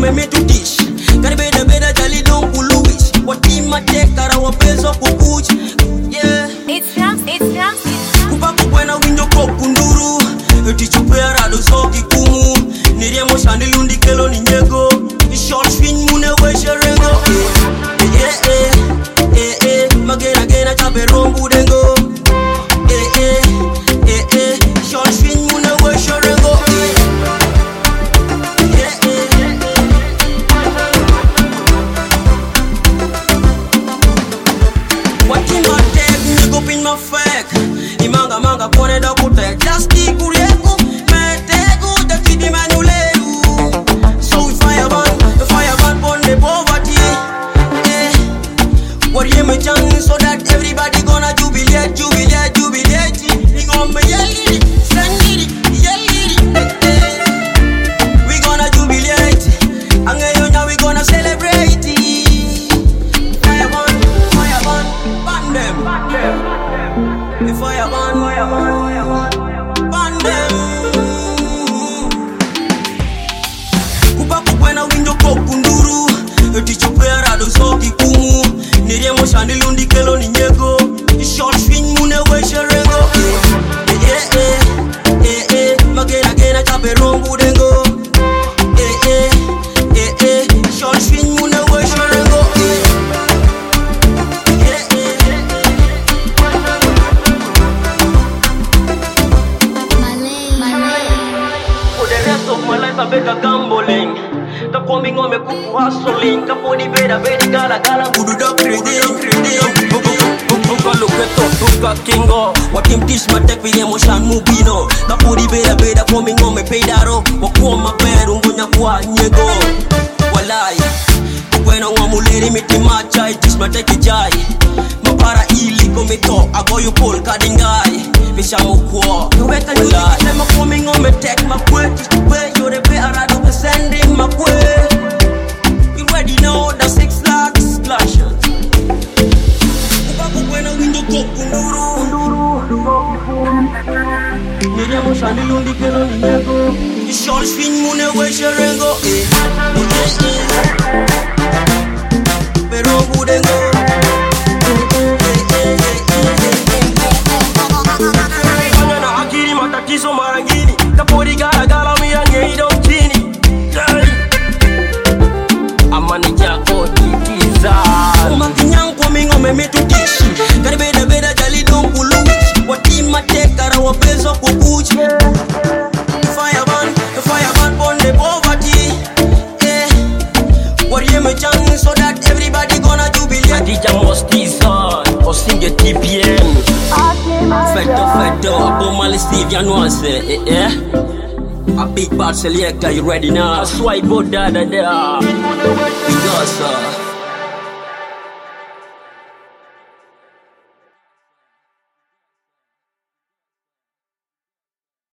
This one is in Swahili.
ngome metudish. Karibe de beda jali don kuluwish. Watima tekara wapezo kukuch. Yeah. It's Rams. Kupa kukwena winjo kokunduru. Tichupea rado soki kumu. Niriemo shandilundi kelo ni nyego. Ishol swing mune weshe rengo. Magena chape rombu dengo. Ishol swing mune weshe rengo. Watima tek nyego pin ma fek. Imanga kore da kutek. Just keep kurieko. Metego da kidi manuleru. So fireman pon the poverty. What you me chang so that everybody gonna jubilate. Ingome yelli, sendiri, yelli. We gonna jubilate. Angeyo now we gonna celebrate. Fireman, ban them. The fireman, ban them. Kupa kukwena winjo kokunduru. Tichupea rado soki kumu. Niriemo shandilundi kelo ni nyego. Ishol swing mune weshe rengo. Magena chape rombu dengo. Ishol swing mune weshe rengo. For the rest of my life I beg a gambling. Kapomi ngome kuku hustling. Kaponi beda gala budu da crazy. Buka loketo, buka kingo. Wakim tish matek vile motion mubino. Kaponi beda komi ngome peidaro. Wakuwa maperu ngonya kwa nyego. Walai kukwena ngwamuleri miti machai. Tish matek ijai. Mapara ili komito. Agoyu pol kadingai. Misha mukwo. Kaweka nyuzi kisema komi ngome tek makwe. Tish tupe yore pe arado sending makwe. You already know the 6 lakhs clashes. Kukwena window kokunduru. Niriemo shandilundi kelo ni nyego. Ishol swing mune weshe rengo. Pero budengo. Anyana akiri matatizo marangini. Kapori gala miya ido chini. Amani jako titiza. Umakinyang kwa ngome metudish. Karibe de beda jali don kuluwish. Watima tekara wapezo kukuch. Fireman pon the poverty. What you me chang so that everybody gonna jubilate. Adija Mostiza, Osinge TPM. Feto, Abomali Steve Januase. A big bad selector, you ready now? Swipe out da. Because